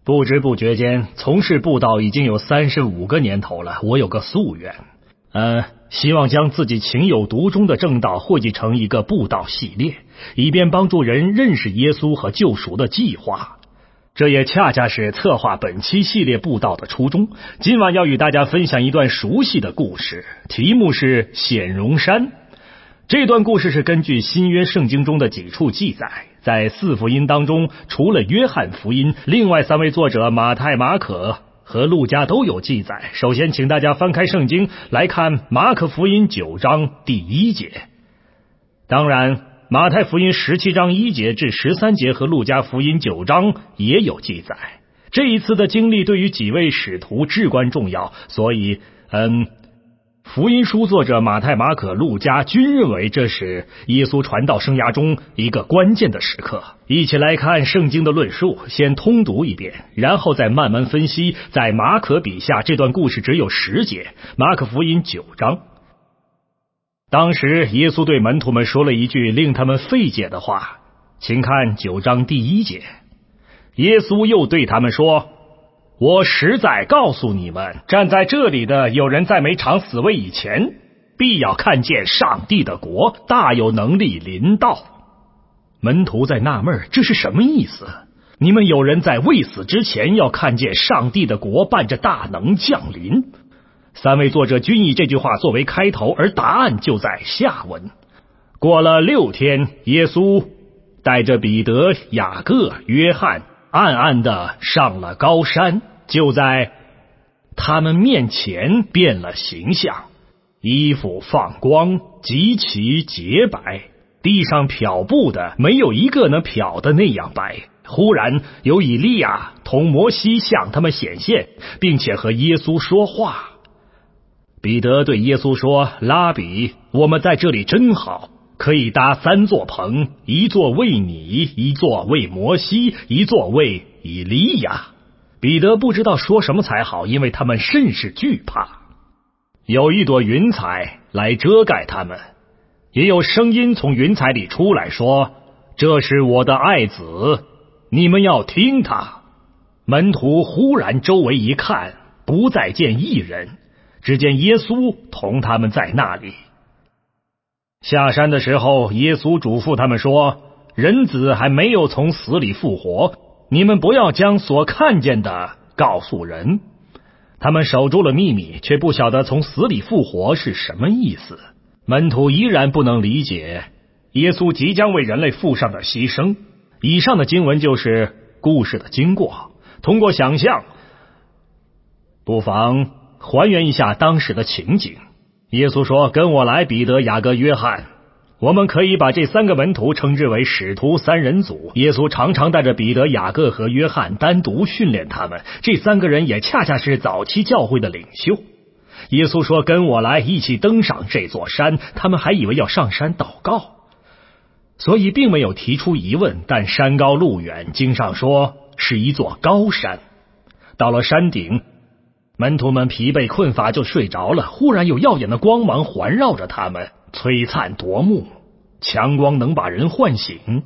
不知不觉间，从事布道已经有35个年头了。我有个夙愿，希望将自己情有独钟的正道汇集成一个布道系列，以便帮助人认识耶稣和救赎的计划。这也恰恰是策划本期系列布道的初衷。今晚要与大家分享一段熟悉的故事，题目是显荣山。这段故事是根据新约圣经中的几处记载，在4福音当中，除了约翰福音，另外3位作者马太、马可和路加都有记载。首先请大家翻开圣经来看马可福音9章第1节。当然马太福音17章1节至13节和路加福音9章也有记载。这一次的经历对于几位使徒至关重要，所以福音书作者马太、马可、路加均认为这是耶稣传道生涯中一个关键的时刻。一起来看圣经的论述，先通读一遍，然后再慢慢分析。在马可笔下，这段故事只有10节，马可福音9章。当时耶稣对门徒们说了一句令他们费解的话，请看9章第1节。耶稣又对他们说，我实在告诉你们，站在这里的有人在没尝死味以前，必要看见上帝的国大有能力临到。门徒在纳闷，这是什么意思？你们有人在未死之前要看见上帝的国伴着大能降临。3位作者均以这句话作为开头，而答案就在下文。过了6天，耶稣带着彼得、雅各、约翰暗暗地上了高山，就在他们面前变了形象，衣服放光，极其洁白，地上漂布的没有一个能漂的那样白。忽然有以利亚同摩西向他们显现，并且和耶稣说话。彼得对耶稣说，拉比，我们在这里真好，可以搭3座棚，一座为你，一座为摩西，一座为以利亚。彼得不知道说什么才好，因为他们甚是惧怕。有一朵云彩来遮盖他们，也有声音从云彩里出来说，这是我的爱子，你们要听他。门徒忽然周围一看，不再见一人，只见耶稣同他们在那里。下山的时候，耶稣嘱咐他们说，人子还没有从死里复活，你们不要将所看见的告诉人。他们守住了秘密，却不晓得从死里复活是什么意思。门徒依然不能理解耶稣即将为人类付上的牺牲。以上的经文就是故事的经过，通过想象不妨还原一下当时的情景。耶稣说，跟我来，彼得、雅各、约翰。我们可以把这3个门徒称之为使徒3人组。耶稣常常带着彼得、雅各和约翰单独训练他们，这3个人也恰恰是早期教会的领袖。耶稣说，跟我来，一起登上这座山。他们还以为要上山祷告，所以并没有提出疑问。但山高路远，经上说是一座高山。到了山顶，门徒们疲惫困乏就睡着了。忽然有耀眼的光芒环绕着他们，璀璨夺目，强光能把人唤醒。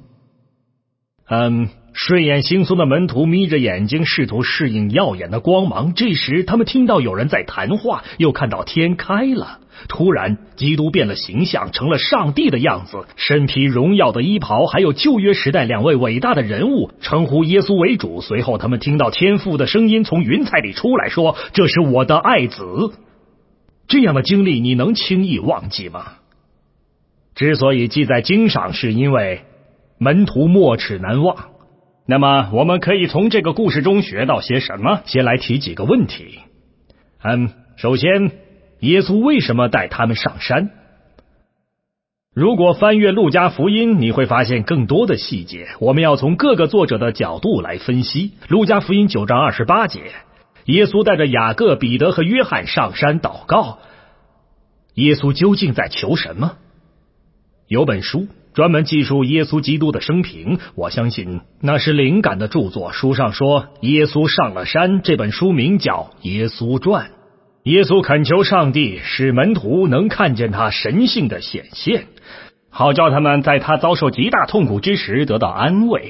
睡眼惺忪的门徒眯着眼睛，试图适应耀眼的光芒。这时他们听到有人在谈话，又看到天开了。突然基督变了形象，成了上帝的样子，身披荣耀的衣袍，还有旧约时代2位伟大的人物称呼耶稣为主。随后他们听到天父的声音从云彩里出来说，这是我的爱子。这样的经历你能轻易忘记吗？之所以记在经上，是因为门徒没齿难忘。那么我们可以从这个故事中学到些什么？先来提几个问题。首先，耶稣为什么带他们上山？如果翻阅路加福音，你会发现更多的细节。我们要从各个作者的角度来分析。路加福音9章28节，耶稣带着雅各、彼得和约翰上山祷告。耶稣究竟在求什么？有本书专门记述耶稣基督的生平，我相信那是灵感的著作。书上说，耶稣上了山，这本书名叫《耶稣传》。耶稣恳求上帝使门徒能看见他神性的显现，好叫他们在他遭受极大痛苦之时得到安慰。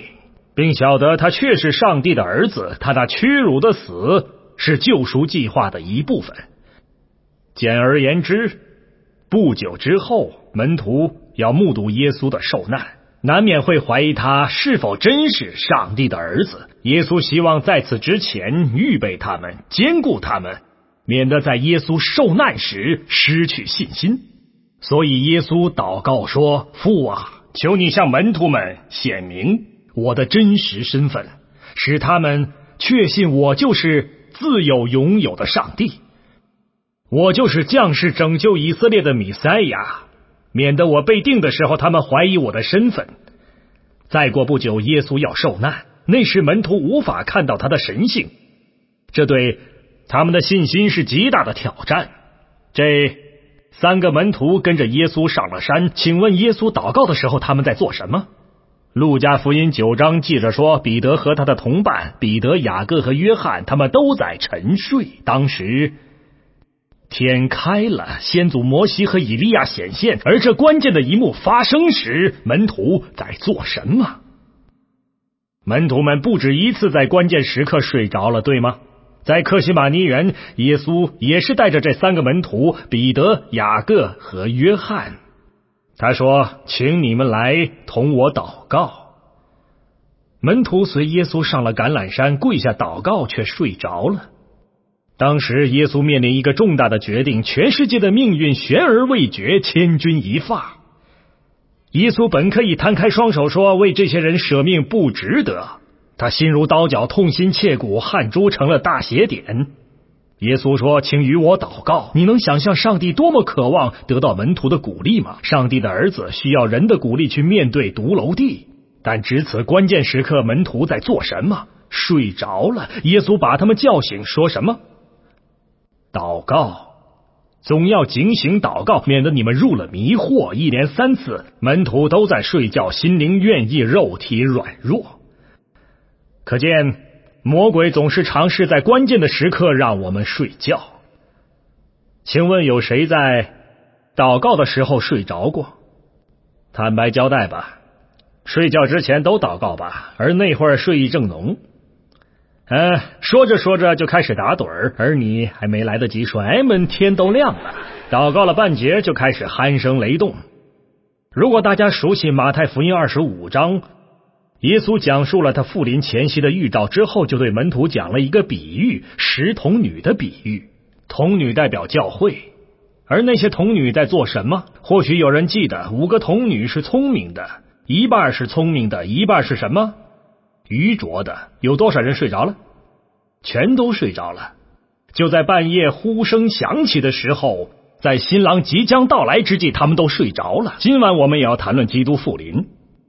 并晓得他确是上帝的儿子，他那屈辱的死是救赎计划的一部分。简而言之，不久之后，门徒要目睹耶稣的受难，难免会怀疑他是否真是上帝的儿子。耶稣希望在此之前预备他们，坚固他们，免得在耶稣受难时失去信心。所以耶稣祷告说：父啊，求你向门徒们显明我的真实身份，使他们确信我就是自有永有的上帝，我就是降世拯救以色列的弥赛亚，免得我被定的时候他们怀疑我的身份。再过不久，耶稣要受难，那时门徒无法看到他的神性，这对他们的信心是极大的挑战。这3个门徒跟着耶稣上了山，请问耶稣祷告的时候他们在做什么？路加福音9章记着说，彼得和他的同伴彼得、雅各和约翰，他们都在沉睡。当时天开了，先祖摩西和以利亚显现，而这关键的一幕发生时，门徒在做什么？门徒们不止一次在关键时刻睡着了，对吗？在客西马尼园，耶稣也是带着这3个门徒彼得、雅各和约翰，他说：请你们来同我祷告。门徒随耶稣上了橄榄山，跪下祷告，却睡着了。当时耶稣面临一个重大的决定，全世界的命运悬而未决，千钧一发。耶稣本可以摊开双手说，为这些人舍命不值得，他心如刀绞，痛心切骨，汗珠成了大血点。耶稣说：请与我祷告。你能想象上帝多么渴望得到门徒的鼓励吗？上帝的儿子需要人的鼓励去面对独楼地，但值此关键时刻，门徒在做什么？睡着了。耶稣把他们叫醒，说什么？祷告，总要警醒祷告，免得你们入了迷惑。一连3次，门徒都在睡觉，心灵愿意，肉体软弱。可见魔鬼总是尝试在关键的时刻让我们睡觉。请问有谁在祷告的时候睡着过？坦白交代吧，睡觉之前都祷告吧，而那会儿睡意正浓。说着说着就开始打盹儿，而你还没来得及说哎们，天都亮了，祷告了半截就开始鼾声雷动。如果大家熟悉马太福音25章，耶稣讲述了他复临前夕的预兆之后，就对门徒讲了一个比喻，10童女的比喻。童女代表教会，而那些童女在做什么？或许有人记得5个童女是聪明的，一半是聪明的，一半是什么？愚拙的。有多少人睡着了？全都睡着了。就在半夜呼声响起的时候，在新郎即将到来之际，他们都睡着了。今晚我们也要谈论基督复临。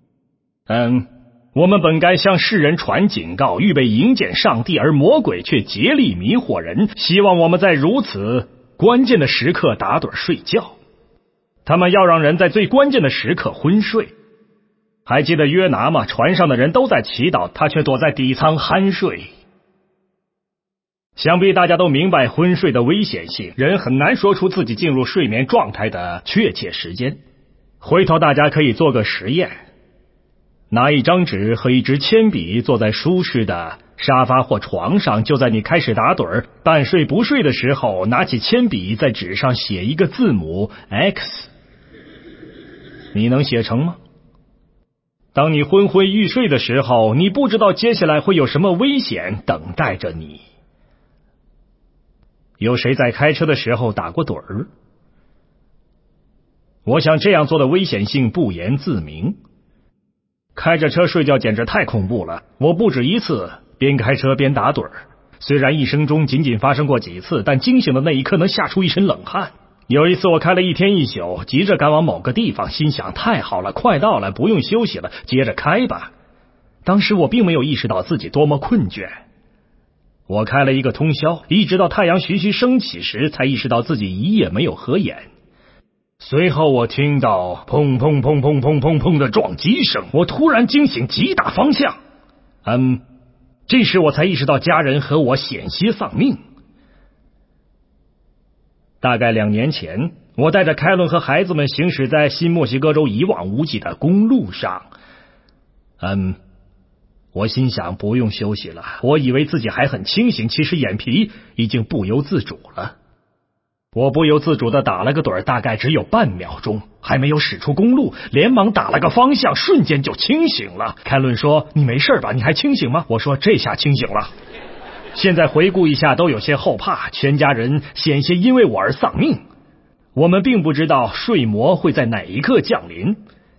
我们本该向世人传警告，预备迎接上帝，而魔鬼却竭力迷惑人，希望我们在如此关键的时刻打盹睡觉。他们要让人在最关键的时刻昏睡。还记得约拿吗？船上的人都在祈祷，他却躲在底舱酣睡。想必大家都明白昏睡的危险性，人很难说出自己进入睡眠状态的确切时间。回头大家可以做个实验，拿一张纸和一支铅笔，坐在舒适的沙发或床上，就在你开始打盹半睡不睡的时候，拿起铅笔在纸上写一个字母 X， 你能写成吗？当你昏昏欲睡的时候，你不知道接下来会有什么危险等待着你。有谁在开车的时候打过盹儿？我想这样做的危险性不言自明。开着车睡觉简直太恐怖了，我不止一次边开车边打盹儿。虽然一生中仅仅发生过几次，但惊醒的那一刻能吓出一身冷汗。有一次我开了1天1宿，急着赶往某个地方，心想太好了，快到了，不用休息了，接着开吧。当时我并没有意识到自己多么困倦。我开了一个通宵，一直到太阳徐徐升起时，才意识到自己一夜没有合眼。随后我听到砰砰砰砰砰砰砰的撞击声，我突然惊醒，急打方向。这时我才意识到家人和我险些丧命。大概2年前，我带着凯伦和孩子们行驶在新墨西哥州一望无际的公路上。 我心想不用休息了，我以为自己还很清醒，其实眼皮已经不由自主了。我不由自主地打了个盹，大概只有半秒钟，还没有驶出公路，连忙打了个方向，瞬间就清醒了。凯伦说：“你没事吧？你还清醒吗？”我说：“这下清醒了。”现在回顾一下，都有些后怕，全家人险些因为我而丧命。我们并不知道睡魔会在哪一刻降临。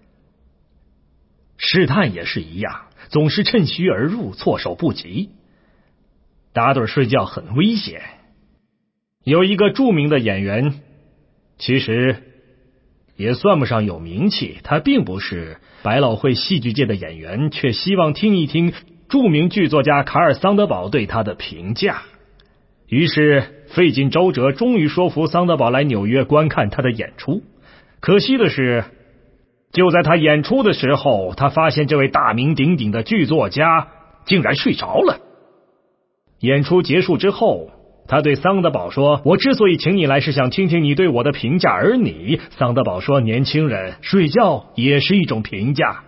试探也是一样，总是趁虚而入，措手不及。打盹睡觉很危险。有一个著名的演员，其实也算不上有名气，他并不是百老汇戏剧界的演员，却希望听一听著名剧作家卡尔桑德堡对他的评价。于是费尽周折，终于说服桑德堡来纽约观看他的演出。可惜的是，就在他演出的时候，他发现这位大名鼎鼎的剧作家竟然睡着了。演出结束之后，他对桑德堡说：“我之所以请你来，是想听听你对我的评价。”而你，桑德堡说：“年轻人，睡觉也是一种评价。”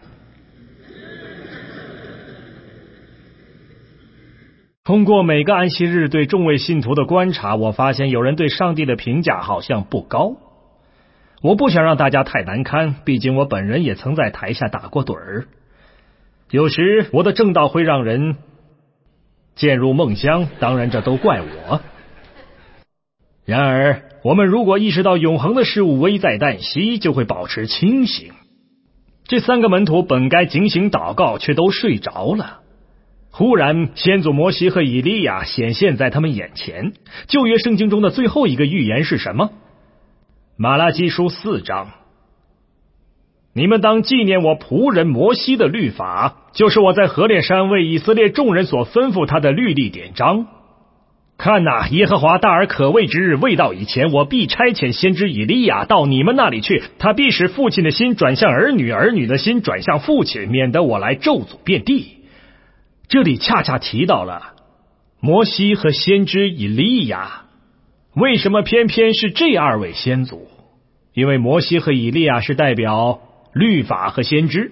通过每个安息日对众位信徒的观察，我发现有人对上帝的评价好像不高。我不想让大家太难堪，毕竟我本人也曾在台下打过盹儿。有时我的正道会让人渐入梦乡，当然这都怪我。然而我们如果意识到永恒的事物危在旦夕，就会保持清醒。这三个门徒本该警醒祷告，却都睡着了。忽然先祖摩西和以利亚显现在他们眼前。旧约圣经中的最后一个预言是什么？马拉基书4章：你们当纪念我仆人摩西的律法，就是我在何烈山为以色列众人所吩咐他的律例典章。看哪，耶和华大而可畏之日未到以前，我必差遣先知以利亚到你们那里去，他必使父亲的心转向儿女，儿女的心转向父亲，免得我来咒诅遍地。这里恰恰提到了摩西和先知以利亚。为什么偏偏是这二位先祖？因为摩西和以利亚是代表律法和先知。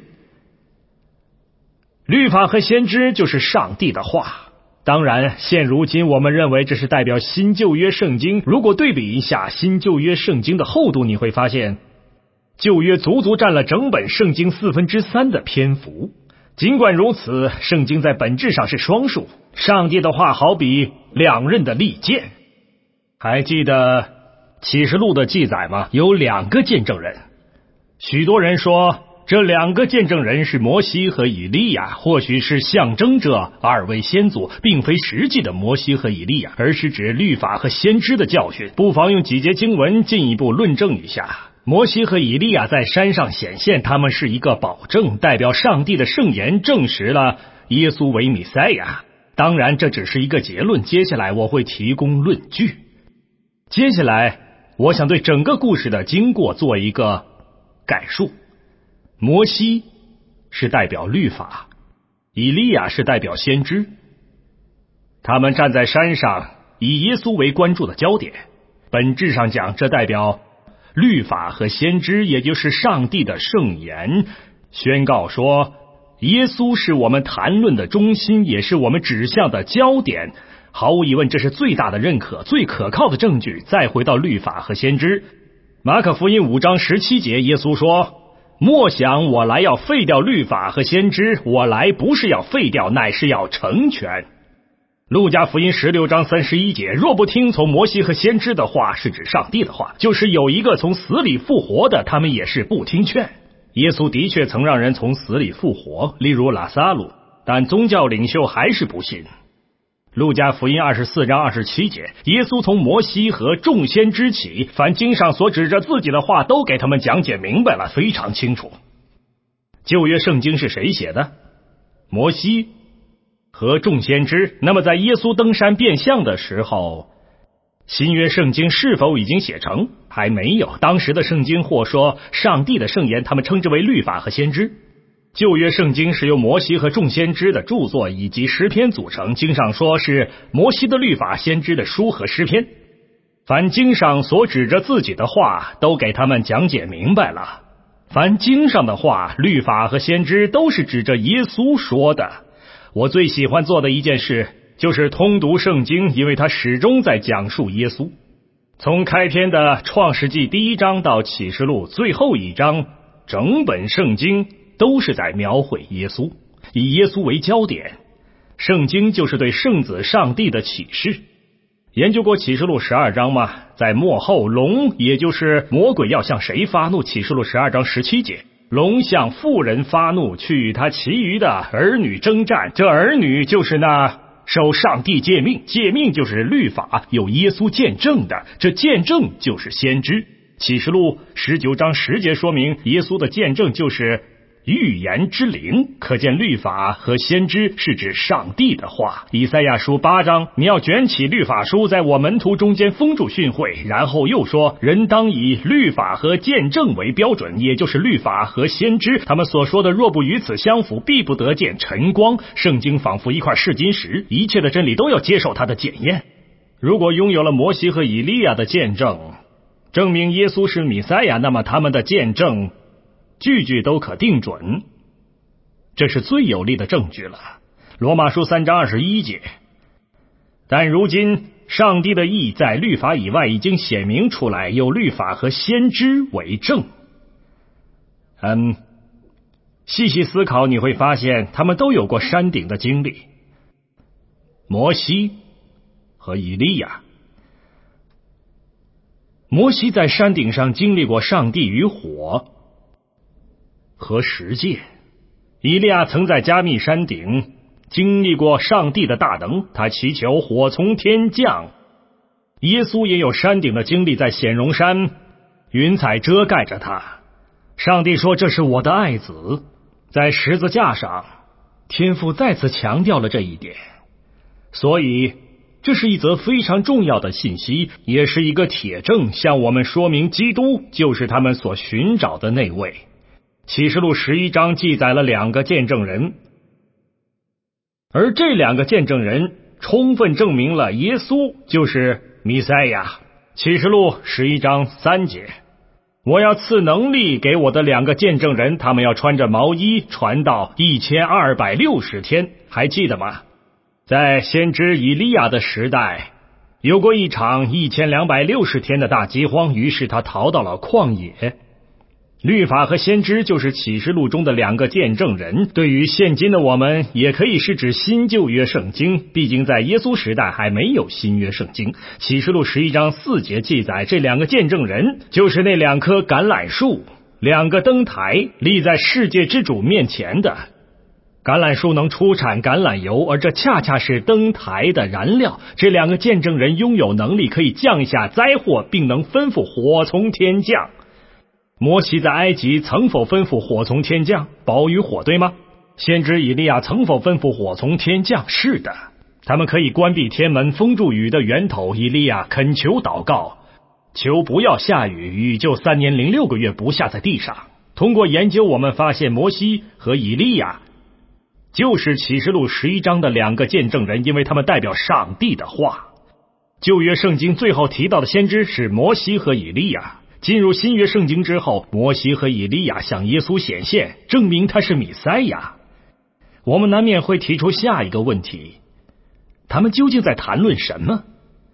律法和先知就是上帝的话。当然，现如今我们认为这是代表新旧约圣经。如果对比一下新旧约圣经的厚度，你会发现旧约足足占了整本圣经3/4的篇幅。尽管如此，圣经在本质上是双数，上帝的话好比两刃的利剑。还记得启示录的记载吗？有2个见证人。许多人说这2个见证人是摩西和以利亚，或许是象征着2位先祖，并非实际的摩西和以利亚，而是指律法和先知的教训。不妨用几节经文进一步论证一下。摩西和以利亚在山上显现，他们是一个保证，代表上帝的圣言证实了耶稣为弥赛亚。当然这只是一个结论，接下来我会提供论据。接下来我想对整个故事的经过做一个概述。摩西是代表律法，以利亚是代表先知。他们站在山上，以耶稣为关注的焦点。本质上讲，这代表律法和先知，也就是上帝的圣言，宣告说耶稣是我们谈论的中心，也是我们指向的焦点。毫无疑问，这是最大的认可，最可靠的证据。再回到律法和先知，马可福音5章17节，耶稣说：莫想我来要废掉律法和先知，我来不是要废掉，乃是要成全。路加福音16章31节，若不听从摩西和先知的话，是指上帝的话，就是有一个从死里复活的，他们也是不听劝。耶稣的确曾让人从死里复活，例如拉撒路，但宗教领袖还是不信。路加福音24章27节，耶稣从摩西和众先知起，凡经上所指着自己的话都给他们讲解明白了，非常清楚。旧约圣经是谁写的？摩西和众先知。那么在耶稣登山变相的时候，新约圣经是否已经写成？还没有。当时的圣经或说上帝的圣言，他们称之为律法和先知。旧约圣经是由摩西和众先知的著作以及诗篇组成，经上说是摩西的律法，先知的书和诗篇。凡经上所指着自己的话，都给他们讲解明白了。凡经上的话，律法和先知都是指着耶稣说的。 我最喜欢做的一件事就是通读圣经，因为它始终在讲述耶稣。从开篇的创世纪第1章到启示录最后1章，整本圣经都是在描绘耶稣，以耶稣为焦点。圣经就是对圣子上帝的启示。研究过启示录12章吗？在末后，龙也就是魔鬼要向谁发怒？启示录12章17节，龙向妇人发怒，去与他其余的儿女征战。这儿女就是那受上帝诫命，诫命就是律法，有耶稣见证的，这见证就是先知。启示录19章10节说明，耶稣的见证就是预言之灵，可见律法和先知是指上帝的话。以赛亚书8章，你要卷起律法书，在我门徒中间封住训诲。然后又说，人当以律法和见证为标准，也就是律法和先知，他们所说的若不与此相符，必不得见晨光。圣经仿佛一块试金石，一切的真理都要接受它的检验。如果拥有了摩西和以利亚的见证，证明耶稣是弥赛亚，那么他们的见证句句都可定准，这是最有力的证据了。罗马书3章21节，但如今上帝的义在律法以外已经显明出来，有律法和先知为证。细细思考，你会发现他们都有过山顶的经历。摩西和以利亚，摩西在山顶上经历过上帝与火和十诫，以利亚曾在加密山顶经历过上帝的大能，他祈求火从天降。耶稣也有山顶的经历，在显荣山，云彩遮盖着他，上帝说这是我的爱子。在十字架上，天父再次强调了这一点，所以这是一则非常重要的信息，也是一个铁证，向我们说明基督就是他们所寻找的那位。启示录11章记载了2个见证人，而这2个见证人充分证明了耶稣就是弥赛亚。启示录11章3节，我要赐能力给我的2个见证人，他们要穿着毛衣传道1260天。还记得吗？在先知以利亚的时代，有过一场1260天的大饥荒，于是他逃到了旷野。律法和先知就是启示录中的2个见证人，对于现今的我们也可以是指新旧约圣经，毕竟在耶稣时代还没有新约圣经。启示录11章4节记载，这2个见证人就是那2棵橄榄树，2个灯台立在世界之主面前的。橄榄树能出产橄榄油，而这恰恰是灯台的燃料。这2个见证人拥有能力，可以降下灾祸，并能吩咐火从天降。摩西在埃及曾否吩咐火从天降，宝与火，对吗？先知以利亚曾否吩咐火从天降？是的，他们可以关闭天门，封住雨的源头。以利亚恳求祷告，求不要下雨，雨就3年0.6个月不下在地上。通过研究，我们发现摩西和以利亚就是启示录11章的2个见证人，因为他们代表上帝的话。旧约圣经最后提到的先知是摩西和以利亚。进入新约圣经之后，摩西和以利亚向耶稣显现，证明他是弥赛亚。我们难免会提出下一个问题，他们究竟在谈论什么？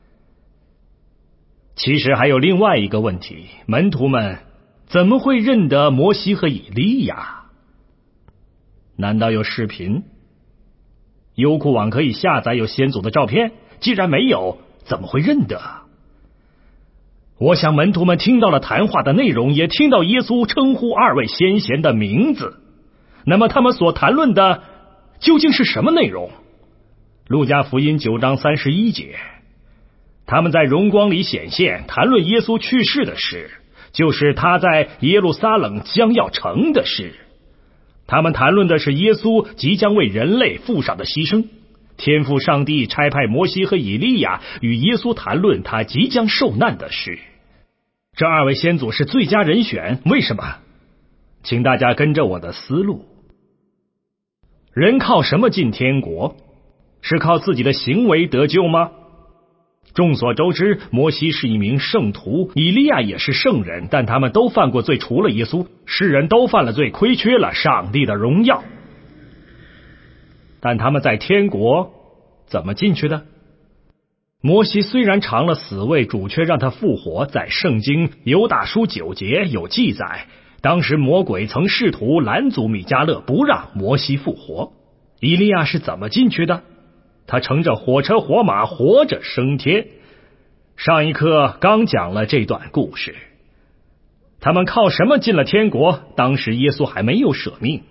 其实还有另外一个问题，门徒们怎么会认得摩西和以利亚？难道有视频？优酷网可以下载有先祖的照片？既然没有，怎么会认得？我想门徒们听到了谈话的内容，也听到耶稣称呼2位先贤的名字。那么他们所谈论的究竟是什么内容？路加福音9章31节，他们在荣光里显现，谈论耶稣去世的事，就是他在耶路撒冷将要成的事。他们谈论的是耶稣即将为人类付上的牺牲。天父上帝差派摩西和以利亚与耶稣谈论他即将受难的事。这2位先祖是最佳人选，为什么？请大家跟着我的思路。人靠什么进天国？是靠自己的行为得救吗？众所周知，摩西是一名圣徒，以利亚也是圣人，但他们都犯过罪，除了耶稣。世人都犯了罪，亏缺了上帝的荣耀。 但他们在天国怎么进去的？摩西虽然尝了死味，主却让他复活，在圣经犹大书9节有记载，当时魔鬼曾试图拦阻米迦勒，不让摩西复活。以利亚是怎么进去的？他乘着火车火马活着升天。上一课刚讲了这段故事。他们靠什么进了天国？当时耶稣还没有舍命。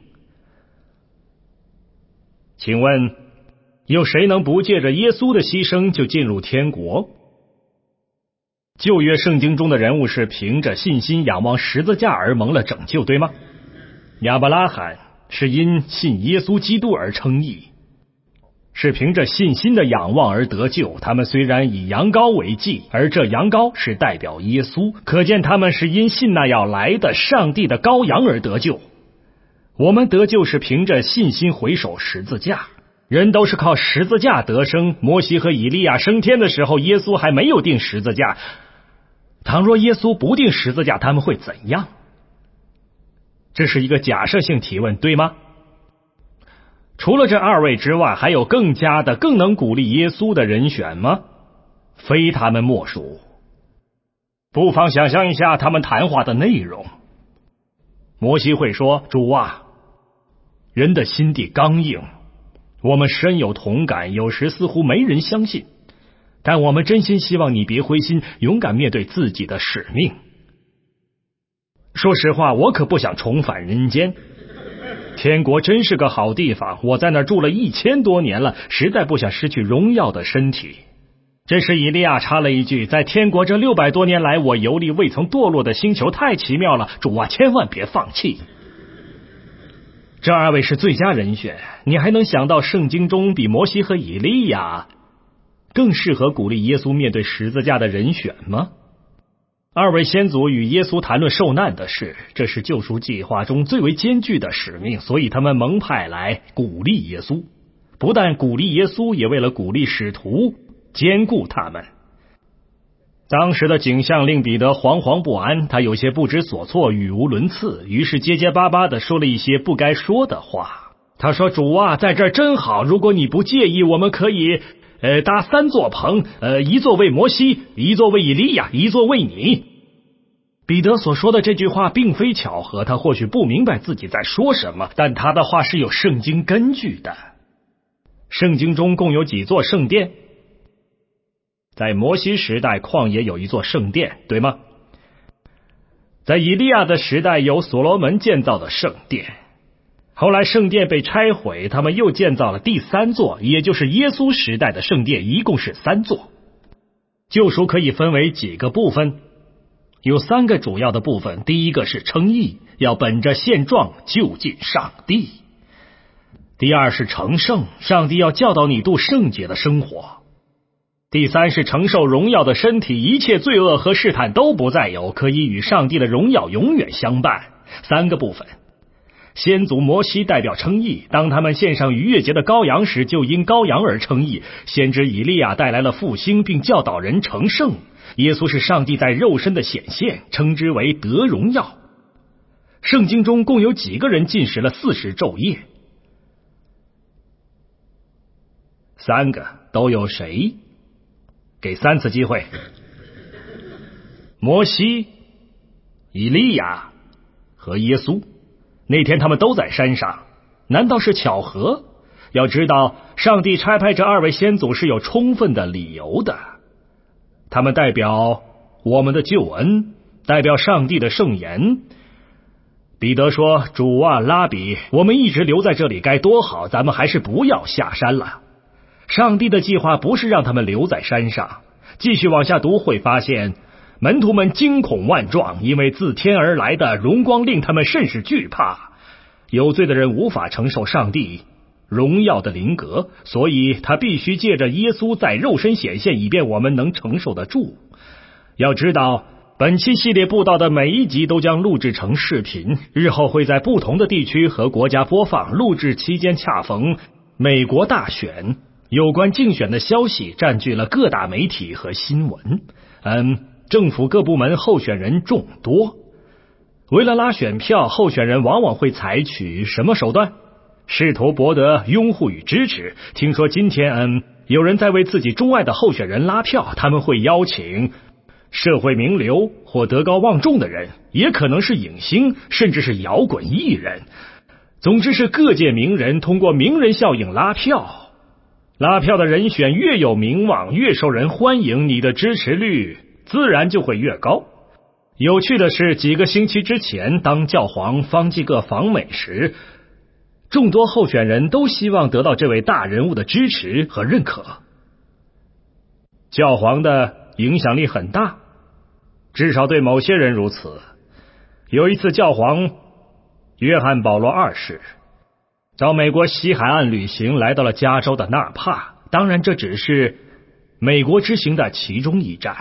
请问有谁能不借着耶稣的牺牲就进入天国？旧约圣经中的人物是凭着信心仰望十字架而蒙了拯救，对吗？亚伯拉罕是因信耶稣基督而称义，是凭着信心的仰望而得救。他们虽然以羊羔为祭，而这羊羔是代表耶稣，可见他们是因信那要来的上帝的羔羊而得救。我们得救是凭着信心回首十字架，人都是靠十字架得生。摩西和以利亚升天的时候，耶稣还没有钉十字架。倘若耶稣不钉十字架，他们会怎样？这是一个假设性提问，对吗？除了这二位之外，还有更能鼓励耶稣的人选吗？非他们莫属。不妨想象一下他们谈话的内容。摩西会说：主啊，人的心地刚硬，我们深有同感，有时似乎没人相信，但我们真心希望你别灰心，勇敢面对自己的使命。说实话，我可不想重返人间。天国真是个好地方，我在那儿住了1000多年了，实在不想失去荣耀的身体。这时以利亚插了一句：在天国这600多年来，我游历未曾堕落的星球太奇妙了，主啊，千万别放弃。这二位是最佳人选，你还能想到圣经中比摩西和以利亚更适合鼓励耶稣面对十字架的人选吗？二位先祖与耶稣谈论受难的事，这是救赎计划中最为艰巨的使命，所以他们蒙派来鼓励耶稣。不但鼓励耶稣，也为了鼓励使徒，兼顾他们。当时的景象令彼得惶惶不安，他有些不知所措，语无伦次，于是结结巴巴地说了一些不该说的话。他说：主啊，在这儿真好，如果你不介意，我们可以搭3座棚，一座为摩西，一座为以利亚，一座为你。彼得所说的这句话并非巧合，他或许不明白自己在说什么，但他的话是有圣经根据的。圣经中共有几座圣殿？在摩西时代，旷野有一座圣殿，对吗？在以利亚的时代，有所罗门建造的圣殿。后来圣殿被拆毁，他们又建造了第3座，也就是耶稣时代的圣殿，一共是3座。救赎可以分为几个部分？有3个主要的部分。第一个是称义，要本着现状就近上帝。第二是成圣，上帝要教导你度圣洁的生活。第3是承受荣耀的身体，一切罪恶和试探都不再有，可以与上帝的荣耀永远相伴。3个部分。先祖摩西代表称义，当他们献上逾越节的羔羊时，就因羔羊而称义。先知以利亚带来了复兴，并教导人成圣。耶稣是上帝在肉身的显现，称之为得荣耀。圣经中共有几个人禁食了40昼夜？3个，都有谁？给3次机会。摩西、以利亚和耶稣。那天他们都在山上，难道是巧合？要知道，上帝差派这2位先祖是有充分的理由的。他们代表我们的救恩，代表上帝的圣言。彼得说：主啊，拉比，我们一直留在这里该多好，咱们还是不要下山了。上帝的计划不是让他们留在山上。继续往下读会发现，门徒们惊恐万状，因为自天而来的荣光令他们甚是惧怕。有罪的人无法承受上帝荣耀的临格，所以他必须借着耶稣在肉身显现，以便我们能承受得住。要知道，本期系列布道的每一集都将录制成视频，日后会在不同的地区和国家播放。录制期间恰逢美国大选，有关竞选的消息占据了各大媒体和新闻。政府各部门候选人众多，为了拉选票，候选人往往会采取什么手段？ 试图博得拥护与支持。听说今天有人在为自己钟爱的候选人拉票，他们会邀请社会名流或德高望重的人，也可能是影星，甚至是摇滚艺人。总之是各界名人通过名人效应拉票。拉票的人选越有名望，越受人欢迎，你的支持率自然就会越高。有趣的是，几个星期之前，当教皇方济各访美时，众多候选人都希望得到这位大人物的支持和认可。教皇的影响力很大，至少对某些人如此。有一次，教皇约翰保罗二世到美国西海岸旅行，来到了加州的纳帕。当然，这只是美国之行的其中一站。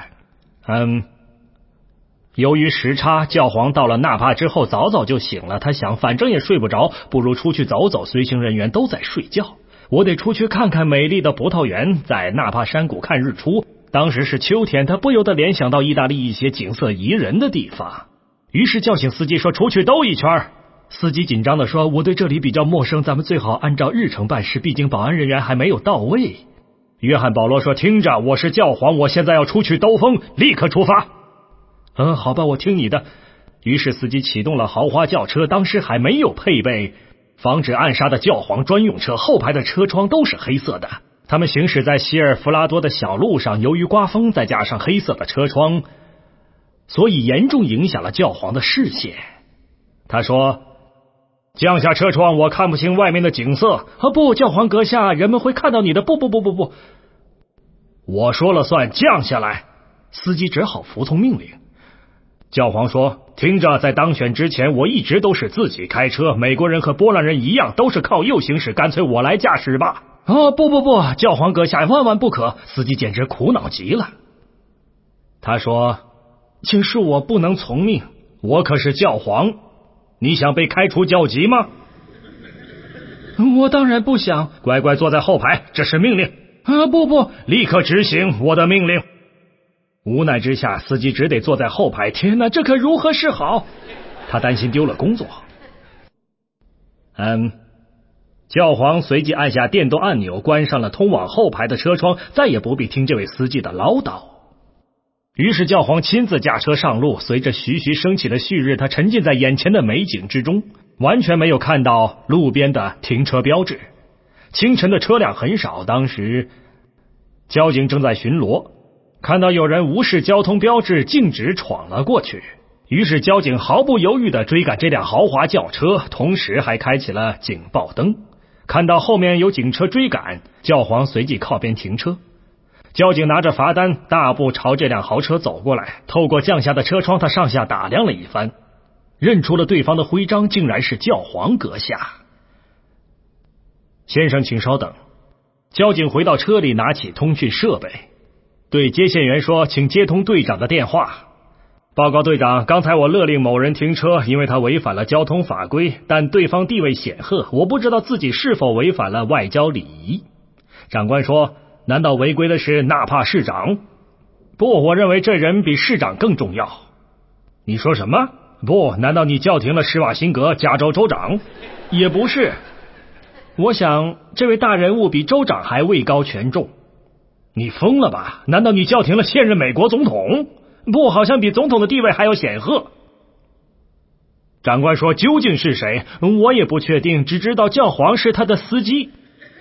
由于时差，教皇到了纳帕之后早早就醒了。他想，反正也睡不着，不如出去走走。随行人员都在睡觉，我得出去看看美丽的葡萄园，在纳帕山谷看日出。当时是秋天，他不由得联想到意大利一些景色宜人的地方，于是叫醒司机说出去兜一圈。司机紧张地说，我对这里比较陌生，咱们最好按照日程办事，毕竟保安人员还没有到位。约翰保罗说，听着，我是教皇，我现在要出去兜风，立刻出发。好吧，我听你的。于是司机启动了豪华轿车，当时还没有配备防止暗杀的教皇专用车，后排的车窗都是黑色的。他们行驶在希尔弗拉多的小路上，由于刮风再加上黑色的车窗，所以严重影响了教皇的视线。他说，降下车窗，我看不清外面的景色。不，教皇阁下，人们会看到你的。不，我说了算，降下来。司机只好服从命令。教皇说，听着，在当选之前，我一直都是自己开车，美国人和波兰人一样，都是靠右行驶，干脆我来驾驶吧。不，教皇阁下，万万不可。司机简直苦恼极了。他说，请恕我不能从命，我可是教皇，你想被开除教籍吗？我当然不想。乖乖坐在后排，这是命令。不，立刻执行我的命令。无奈之下，司机只得坐在后排。天哪，这可如何是好？他担心丢了工作。教皇随即按下电动按钮，关上了通往后排的车窗，再也不必听这位司机的唠叨。于是教皇亲自驾车上路，随着徐徐升起的旭日，他沉浸在眼前的美景之中，完全没有看到路边的停车标志。清晨的车辆很少，当时交警正在巡逻，看到有人无视交通标志，径直闯了过去。于是交警毫不犹豫地追赶这辆豪华轿车，同时还开启了警报灯。看到后面有警车追赶，教皇随即靠边停车。交警拿着罚单，大步朝这辆豪车走过来。透过降下的车窗，他上下打量了一番，认出了对方的徽章，竟然是教皇阁下。先生，请稍等。交警回到车里，拿起通讯设备，对接线员说，请接通队长的电话。报告队长，刚才我勒令某人停车，因为他违反了交通法规，但对方地位显赫，我不知道自己是否违反了外交礼仪。长官说，难道违规的是纳帕市长？不，我认为这人比市长更重要。你说什么？不，难道你叫停了施瓦辛格，加州州长？也不是。我想这位大人物比州长还位高权重。你疯了吧？难道你叫停了现任美国总统？不，好像比总统的地位还要显赫。长官说，究竟是谁？我也不确定，只知道教皇是他的司机。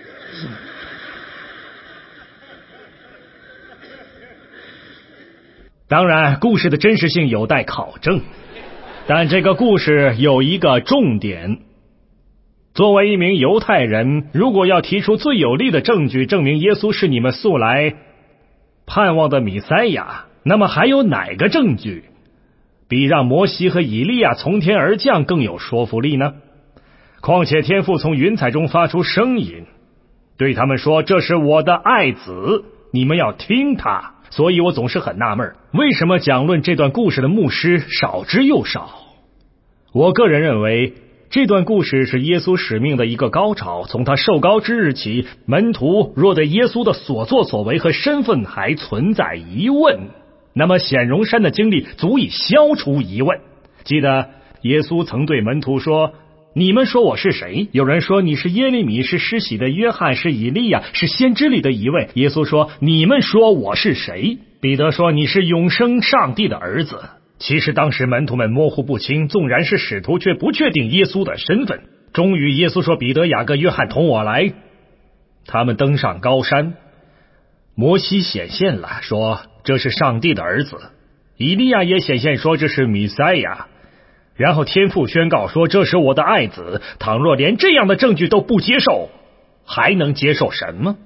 当然，故事的真实性有待考证，但这个故事有一个重点。作为一名犹太人，如果要提出最有力的证据证明耶稣是你们素来盼望的弥赛亚，那么还有哪个证据比让摩西和以利亚从天而降更有说服力呢？况且天父从云彩中发出声音，对他们说，这是我的爱子，你们要听他。所以我总是很纳闷，为什么讲论这段故事的牧师少之又少。我个人认为，这段故事是耶稣使命的一个高潮。从他受膏之日起，门徒若对耶稣的所作所为和身份还存在疑问，那么显荣山的经历足以消除疑问。记得耶稣曾对门徒说， 你们说我是谁？有人说你是耶利米，是施洗的约翰，是以利亚，是先知里的一位。耶稣说，你们说我是谁？彼得说，你是永生上帝的儿子。其实当时门徒们模糊不清，纵然是使徒，却不确定耶稣的身份。终于耶稣说，彼得、雅各、约翰，同我来。他们登上高山，摩西显现了，说这是上帝的儿子。以利亚也显现说这是弥赛亚。然后天父宣告说，这是我的爱子。倘若连这样的证据都不接受，还能接受什么？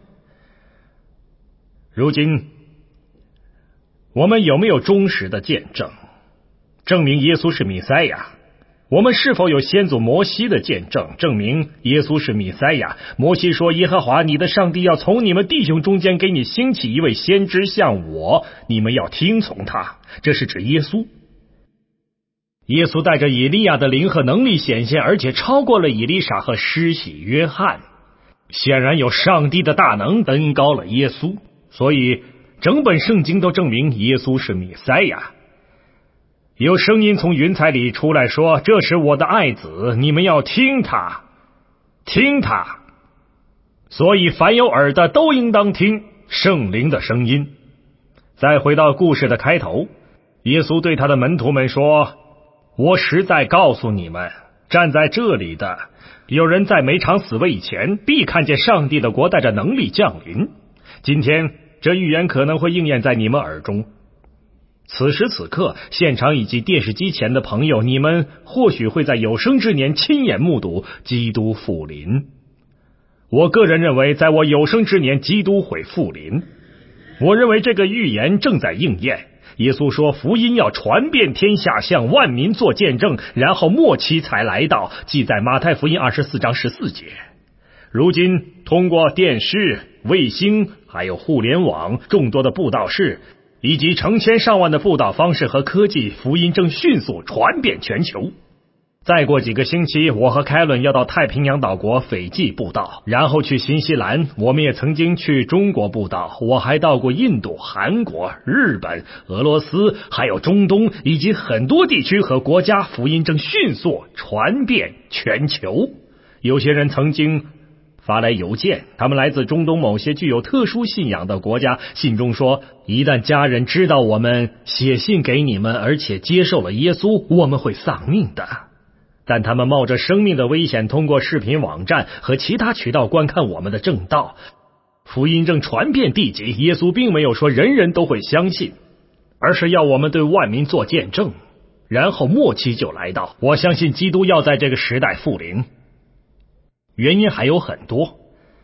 如今我们有没有忠实的见证，证明耶稣是弥赛亚？我们是否有先祖摩西的见证，证明耶稣是弥赛亚？摩西说，耶和华你的上帝要从你们弟兄中间给你兴起一位先知像我，你们要听从他。这是指耶稣。耶稣带着以利亚的灵和能力显现，而且超过了以利沙和施洗约翰。显然有上帝的大能登高了耶稣，所以整本圣经都证明耶稣是弥赛亚。有声音从云彩里出来说，这是我的爱子，你们要听他，听他。所以凡有耳的都应当听圣灵的声音。再回到故事的开头，耶稣对他的门徒们说，我实在告诉你们，站在这里的有人在没尝死味以前，必看见上帝的国带着能力降临。今天这预言可能会应验在你们耳中。此时此刻，现场以及电视机前的朋友，你们或许会在有生之年亲眼目睹基督复临。我个人认为，在我有生之年，基督会复临。我认为这个预言正在应验。耶稣说，福音要传遍天下，向万民做见证，然后末期才来到，记在马太福音24章14节。如今通过电视、卫星还有互联网众多的布道士以及成千上万的布道方式和科技，福音正迅速传遍全球。再过几个星期，我和凯伦要到太平洋岛国斐济布道，然后去新西兰。我们也曾经去中国布道，我还到过印度、韩国、日本、俄罗斯，还有中东以及很多地区和国家，福音正迅速传遍全球。有些人曾经发来邮件，他们来自中东某些具有特殊信仰的国家，信中说，一旦家人知道我们写信给你们，而且接受了耶稣，我们会丧命的。但他们冒着生命的危险，通过视频网站和其他渠道观看我们的正道。福音正传遍地极，耶稣并没有说人人都会相信，而是要我们对万民做见证，然后末期就来到。我相信基督要在这个时代复临，原因还有很多。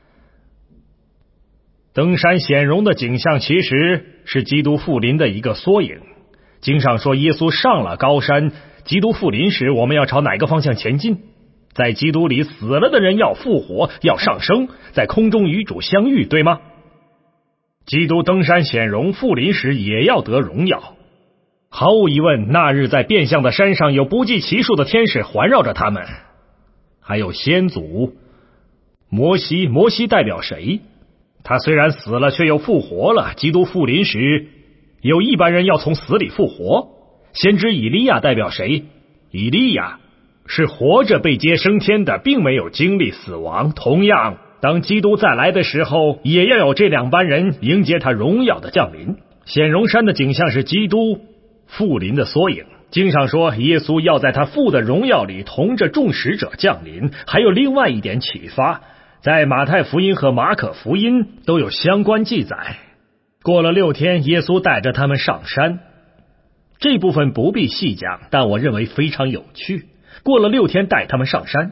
登山显荣的景象其实是基督复临的一个缩影。经上说，耶稣上了高山，基督复临时，我们要朝哪个方向前进？在基督里死了的人要复活，要上升，在空中与主相遇，对吗？基督登山显荣，复临时也要得荣耀。毫无疑问，那日在变相的山上有不计其数的天使环绕着他们，还有先祖摩西。摩西代表谁？他虽然死了，却又复活了。基督复临时，有一般人要从死里复活。先知以利亚代表谁？以利亚是活着被接升天的，并没有经历死亡。同样，当基督再来的时候，也要有这两班人迎接他荣耀的降临。显荣山的景象是基督复临的缩影。经上说，耶稣要在他父的荣耀里同着众使者降临。还有另外一点启发，在马太福音和马可福音都有相关记载。过了6天，耶稣带着他们上山。这部分不必细讲，但我认为非常有趣。过了6天带他们上山。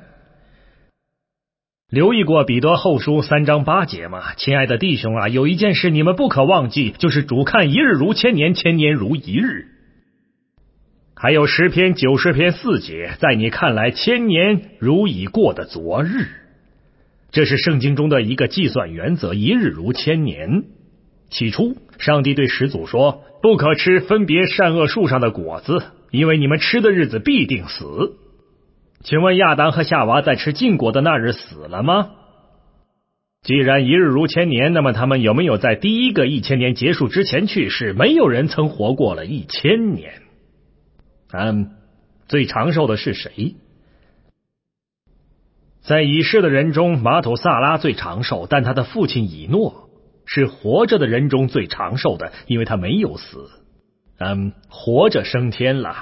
留意过彼得后书3章8节吗？亲爱的弟兄啊，有一件事你们不可忘记，就是主看一日如千年，千年如一日。还有诗篇90篇4节，在你看来千年如已过的昨日。这是圣经中的一个计算原则，一日如千年。起初上帝对始祖说，不可吃分别善恶树上的果子，因为你们吃的日子必定死。请问亚当和夏娃在吃禁果的那日死了吗？既然一日如千年，那么他们有没有在第一个1000年结束之前去世？没有人曾活过了1000年。最长寿的是谁？ 在已逝的人中，马土萨拉最长寿，但他的父亲以诺是活着的人中最长寿的，因为他没有死，活着升天了。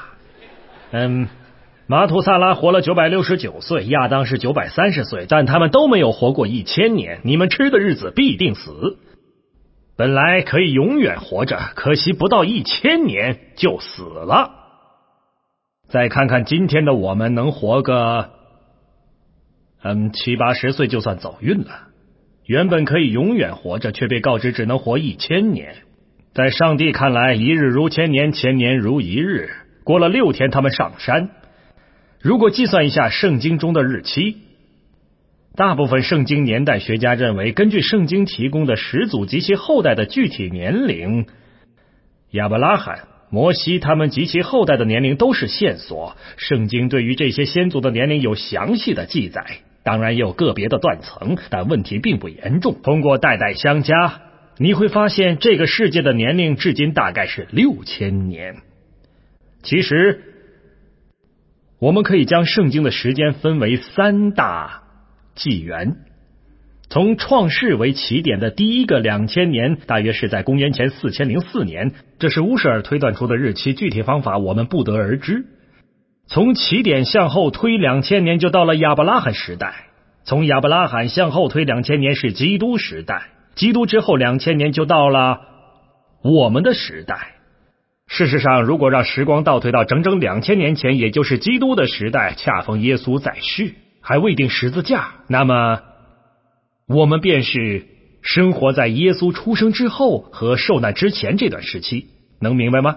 马土萨拉活了969岁，亚当是930岁，但他们都没有活过1000年。你们吃的日子必定死。本来可以永远活着，可惜不到1000年就死了。再看看今天的我们，能活个70-80岁就算走运了。原本可以永远活着，却被告知只能活1000年。在上帝看来，一日如千年，千年如一日。过了6天，他们上山。如果计算一下圣经中的日期，大部分圣经年代学家认为，根据圣经提供的始祖及其后代的具体年龄，亚伯拉罕、摩西他们及其后代的年龄都是线索。圣经对于这些先祖的年龄有详细的记载，当然也有个别的断层，但问题并不严重。通过代代相加，你会发现这个世界的年龄至今大概是6000年。其实我们可以将圣经的时间分为3大纪元。从创世为起点的第一个2000年大约是在公元前4004年，这是乌舍尔推断出的日期，具体方法我们不得而知。从起点向后推2000年就到了亚伯拉罕时代，从亚伯拉罕向后推2000年是基督时代，基督之后2000年就到了我们的时代。事实上，如果让时光倒退到整整2000年前，也就是基督的时代，恰逢耶稣在世，还未定十字架，那么我们便是生活在耶稣出生之后和受难之前这段时期，能明白吗？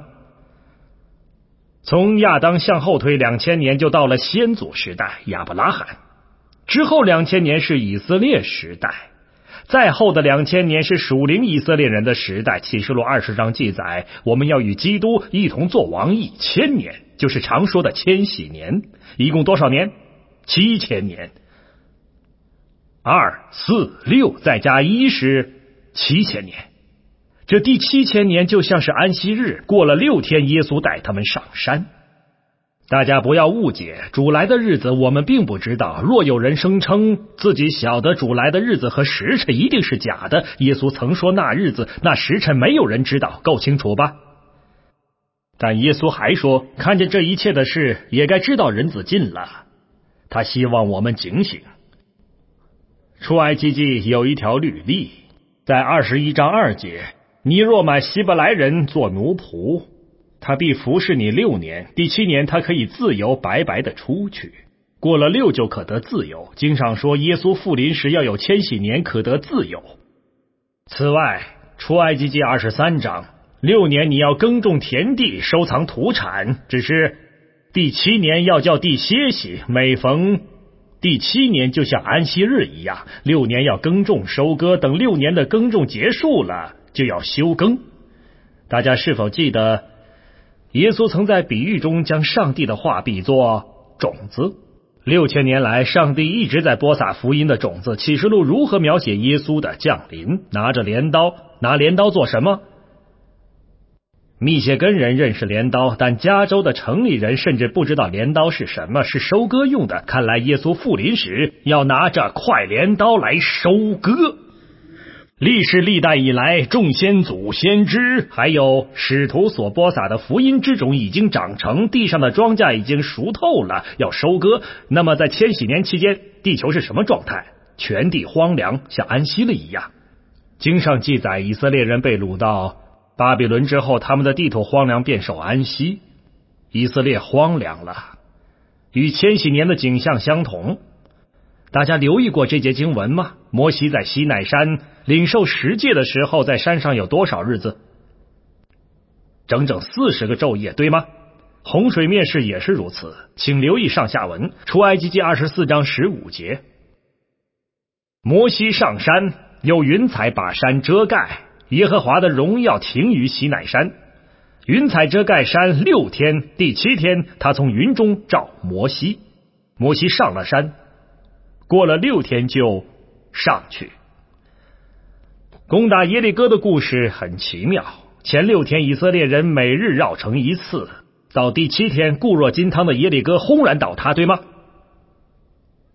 从亚当向后推2000年就到了先祖时代，亚伯拉罕，之后2000年是以色列时代，再后的2000年是属灵以色列人的时代。启示录20章记载，我们要与基督一同作王1000年，就是常说的千禧年。一共多少年？7000年。2、4、6再加1是7000年。这第7000年就像是安息日，过了6天，耶稣带他们上山。大家不要误解，主来的日子我们并不知道。若有人声称自己晓得主来的日子和时辰，一定是假的。耶稣曾说那日子那时辰没有人知道，够清楚吧？但耶稣还说，看见这一切的事，也该知道人子近了。他希望我们警醒。出埃及记有一条律例，在21章2节，你若买希伯来人做奴仆，他必服侍你6年，第7年他可以自由白白的出去，过了6就可得自由。经上说，耶稣复临时要有千禧年，可得自由。此外，出埃及记23章6年你要耕种田地，收藏土产，只是第7年要叫地歇息，每逢第7年就像安息日一样。6年要耕种收割，等6年的耕种结束了，就要休耕。大家是否记得耶稣曾在比喻中将上帝的话比作种子？6000年来，上帝一直在播撒福音的种子。启示录如何描写耶稣的降临？拿着镰刀，拿镰刀做什么？密歇根人认识镰刀，但加州的城里人甚至不知道镰刀是什么，是收割用的。看来耶稣复临时要拿着快镰刀来收割。历世历代以来，众先祖、先知还有使徒所播撒的福音之种已经长成，地上的庄稼已经熟透了，要收割。那么在千禧年期间，地球是什么状态？全地荒凉，像安息了一样。经上记载，以色列人被掳到巴比伦之后，他们的地土荒凉，便受安息。以色列荒凉了，与千禧年的景象相同。大家留意过这节经文吗？摩西在西奈山领受十诫的时候，在山上有多少日子？整整40个昼夜，对吗？洪水灭世也是如此。请留意上下文，出埃及记24章15节。摩西上山，有云彩把山遮盖，耶和华的荣耀停于西奈山。云彩遮盖山6天，第7天他从云中召摩西。摩西上了山，过了6天就上去。攻打耶利哥的故事很奇妙，前6天以色列人每日绕城1次，到第7天固若金汤的耶利哥轰然倒塌，对吗？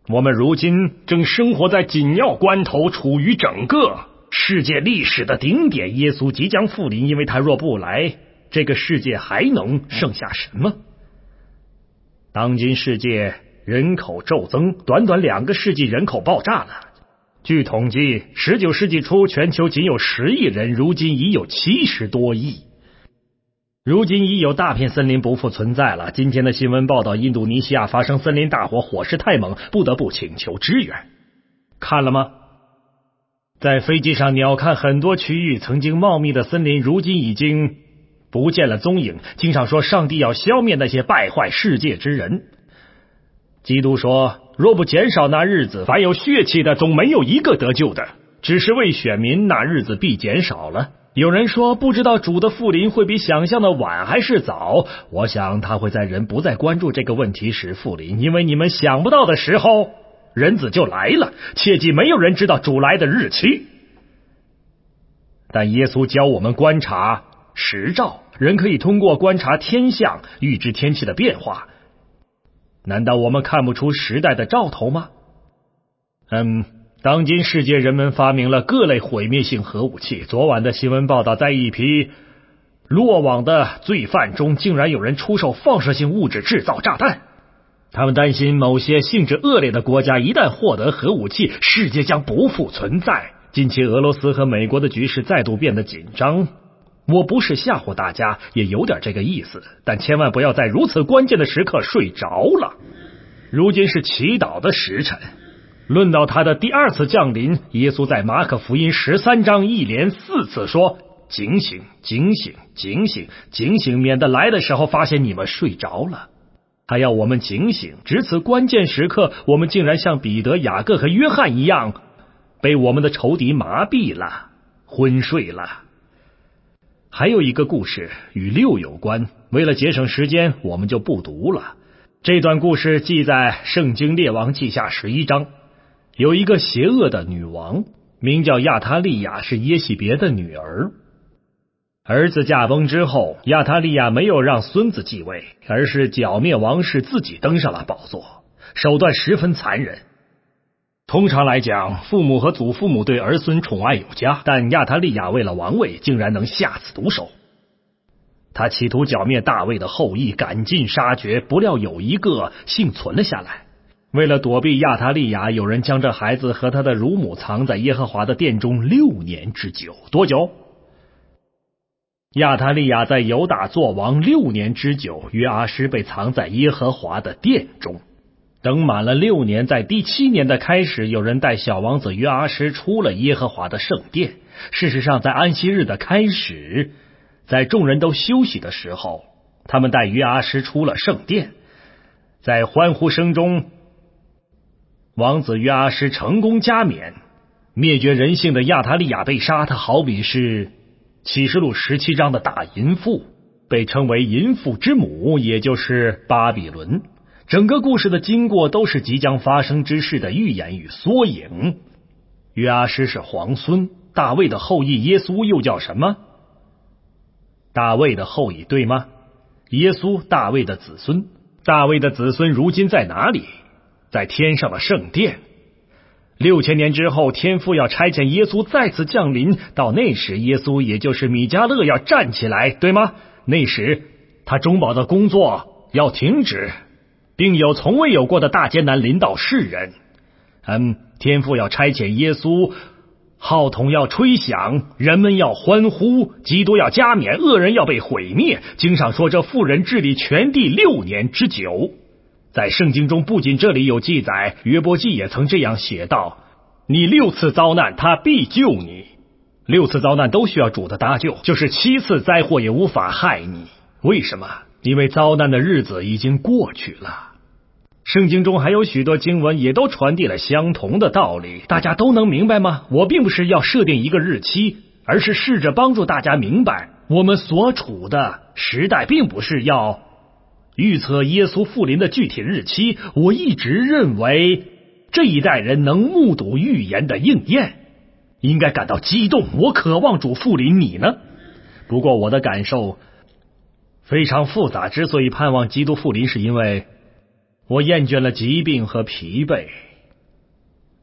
我们如今正生活在紧要关头，处于整个世界历史的顶点。耶稣即将复临，因为他若不来，这个世界还能剩下什么？当今世界人口骤增，短短2个世纪人口爆炸了。据统计，19世纪初全球仅有10亿人，如今已有70多亿。如今已有大片森林不复存在了。今天的新闻报道，印度尼西亚发生森林大火，火势太猛，不得不请求支援。看了吗？在飞机上鸟瞰很多区域，曾经茂密的森林如今已经不见了踪影。经常说上帝要消灭那些败坏世界之人。基督说，若不减少那日子，凡有血气的总没有一个得救的，只是为选民，那日子必减少了。有人说，不知道主的复临会比想象的晚还是早。我想他会在人不再关注这个问题时复临，因为你们想不到的时候，人子就来了。切记，没有人知道主来的日期。但耶稣教我们观察时兆，人可以通过观察天象预知天气的变化。难道我们看不出时代的兆头吗？当今世界人们发明了各类毁灭性核武器。昨晚的新闻报道，在一批落网的罪犯中，竟然有人出售放射性物质制造炸弹。他们担心某些性质恶劣的国家一旦获得核武器，世界将不复存在。近期俄罗斯和美国的局势再度变得紧张。我不是吓唬大家，也有点这个意思，但千万不要在如此关键的时刻睡着了。如今是祈祷的时辰，论到他的第2次降临，耶稣在马可福音13章一连4次说，警醒，警醒，警醒，警醒，免得来的时候发现你们睡着了。还要我们警醒，值此关键时刻，我们竟然像彼得、雅各和约翰一样，被我们的仇敌麻痹了，昏睡了。还有一个故事与6有关，为了节省时间，我们就不读了。这段故事记在圣经列王记下11章。有一个邪恶的女王，名叫亚他利亚，是耶洗别的女儿。儿子驾崩之后，亚他利亚没有让孙子继位，而是剿灭王室，自己登上了宝座，手段十分残忍。通常来讲，父母和祖父母对儿孙宠爱有加，但亚他利亚为了王位，竟然能下此毒手。他企图剿灭大卫的后裔，赶尽杀绝，不料有一个幸存了下来。为了躲避亚他利亚，有人将这孩子和他的乳母藏在耶和华的殿中6年之久。多久？亚他利亚在犹大作王6年之久，约阿施被藏在耶和华的殿中。等满了6年，在第7年的开始，有人带小王子约阿施出了耶和华的圣殿。事实上，在安息日的开始，在众人都休息的时候，他们带约阿施出了圣殿。在欢呼声中，王子约阿施成功加冕，灭绝人性的亚他利亚被杀。他好比是启示录17章的大淫妇，被称为淫妇之母，也就是巴比伦。整个故事的经过都是即将发生之事的预言与缩影。约阿施是皇孙，大卫的后裔，耶稣又叫什么？大卫的后裔，对吗？耶稣，大卫的子孙。大卫的子孙如今在哪里？在天上的圣殿。6000年之后，天父要差遣耶稣再次降临，到那时耶稣也就是米迦勒要站起来，对吗？那时他中保的工作要停止，并有从未有过的大艰难临到世人。天父要差遣耶稣，号筒要吹响，人们要欢呼，基督要加冕，恶人要被毁灭。经上说，这妇人治理全地6年之久。在圣经中，不仅这里有记载，约伯记也曾这样写道，你6次遭难，他必救你。6次遭难都需要主的搭救，就是7次灾祸也无法害你。为什么？因为遭难的日子已经过去了。圣经中还有许多经文也都传递了相同的道理，大家都能明白吗？我并不是要设定一个日期，而是试着帮助大家明白，我们所处的时代并不是要预测耶稣复临的具体日期。我一直认为这一代人能目睹预言的应验，应该感到激动。我渴望主复临，你呢？不过我的感受非常复杂，之所以盼望基督复临，是因为我厌倦了疾病和疲惫，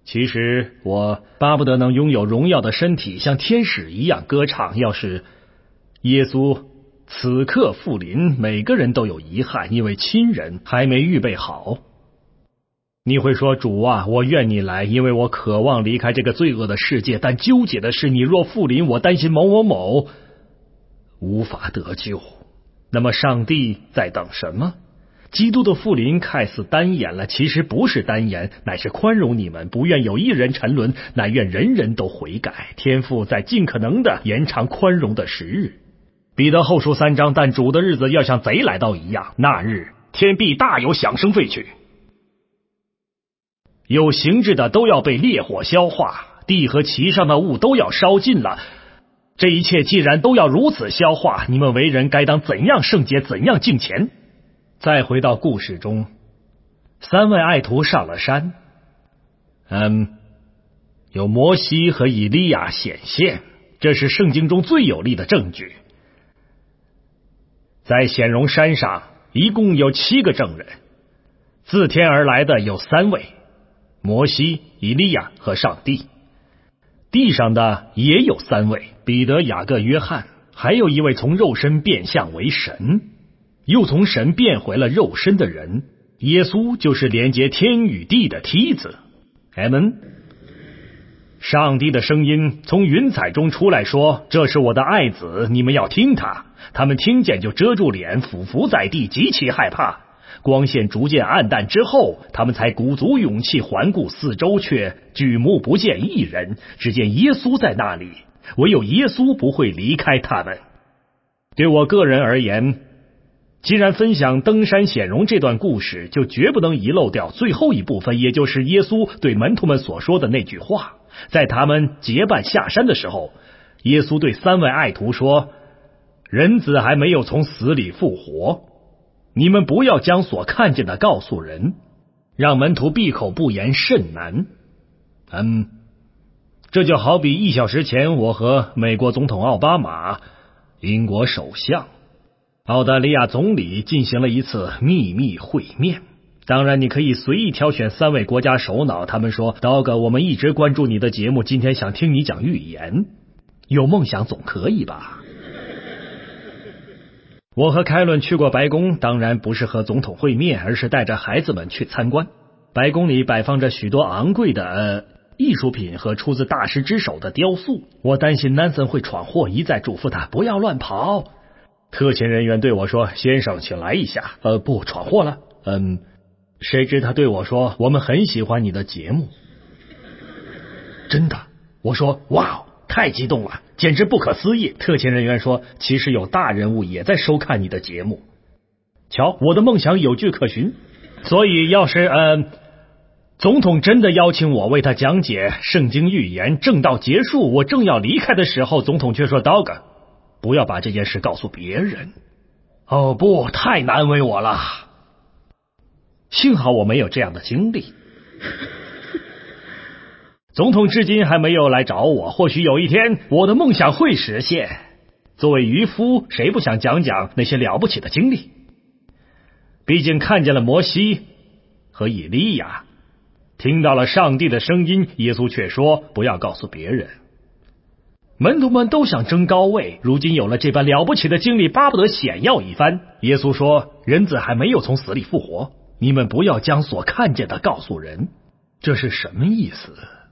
其实我巴不得能拥有荣耀的身体，像天使一样歌唱。要是耶稣此刻复临，每个人都有遗憾，因为亲人还没预备好。你会说，主啊，我愿你来，因为我渴望离开这个罪恶的世界，但纠结的是，你若复临，我担心某某某无法得救。那么上帝在等什么？基督的复临看似单言了，其实不是单言，乃是宽容你们，不愿有一人沉沦，乃愿人人都悔改。天父在尽可能的延长宽容的时日。彼得后书3章，但主的日子要像贼来到一样，那日天必大有响声废去，有形质的都要被烈火消化，地和其上的物都要烧尽了。这一切既然都要如此消化，你们为人该当怎样圣洁，怎样敬虔。再回到故事中，3位爱徒上了山，有摩西和以利亚显现，这是圣经中最有力的证据。在显荣山上一共有7个证人，自天而来的有3位，摩西、以利亚和上帝。地上的也有3位，彼得、雅各、约翰，还有一位从肉身变相为神，又从神变回了肉身的人，耶稣就是连接天与地的梯子。阿们。上帝的声音从云彩中出来说，这是我的爱子，你们要听他。他们听见就遮住脸，俯伏在地，极其害怕。光线逐渐暗淡之后，他们才鼓足勇气环顾四周，却举目不见一人，只见耶稣在那里，唯有耶稣不会离开他们。对我个人而言，既然分享登山显荣这段故事，就绝不能遗漏掉最后一部分，也就是耶稣对门徒们所说的那句话。在他们结伴下山的时候，耶稣对3位爱徒说，人子还没有从死里复活，你们不要将所看见的告诉人，让门徒闭口不言甚难。这就好比1小时前我和美国总统奥巴马、英国首相、澳大利亚总理进行了一次秘密会面。当然你可以随意挑选3位国家首脑，他们说，刀哥，我们一直关注你的节目，今天想听你讲预言。有梦想总可以吧。我和凯伦去过白宫，当然不是和总统会面，而是带着孩子们去参观。白宫里摆放着许多昂贵的艺术品和出自大师之手的雕塑，我担心南森会闯祸，一再嘱咐他不要乱跑。特勤人员对我说，先生请来一下。不闯祸了。谁知他对我说，我们很喜欢你的节目。真的？我说，哇，太激动了，简直不可思议。特勤人员说，其实有大人物也在收看你的节目。瞧，我的梦想有据可循。所以要是总统真的邀请我为他讲解圣经预言，正到结束，我正要离开的时候，总统却说，刀哥，不要把这件事告诉别人。哦不，太难为我了。幸好我没有这样的经历。总统至今还没有来找我，或许有一天我的梦想会实现。作为渔夫，谁不想讲讲那些了不起的经历？毕竟看见了摩西和以利亚，听到了上帝的声音，耶稣却说不要告诉别人。门徒们都想争高位，如今有了这般了不起的经历，巴不得显耀一番。耶稣说，人子还没有从死里复活，你们不要将所看见的告诉人。这是什么意思？